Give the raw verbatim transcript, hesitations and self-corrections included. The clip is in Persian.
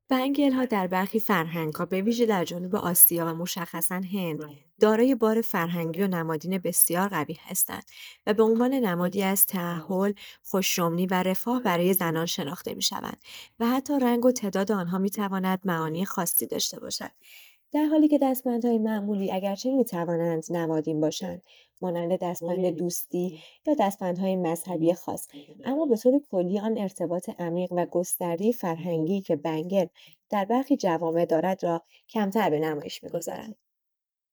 بنگل‌ها در برخی فرهنگ‌ها به‌ویژه در جنوب آسیا و مشخصا هند دارای بار فرهنگی و نمادین بسیار قوی هستند و به عنوان نمادی از تأهل، خوش‌شمنی و رفاه برای زنان شناخته می‌شوند و حتی رنگ و تعداد آنها می‌تواند معانی خاصی داشته باشد. در حالی که دستبندهای معمولی اگرچه می‌توانند نمادین باشند، مانند دستبند دوستی یا دستبندهای مذهبی خاص، اما به طور کلی آن ارتباط عمیق و گسترده فرهنگی که بنگل در برخی جوامع دارد را کمتر به نمایش می‌گذارند.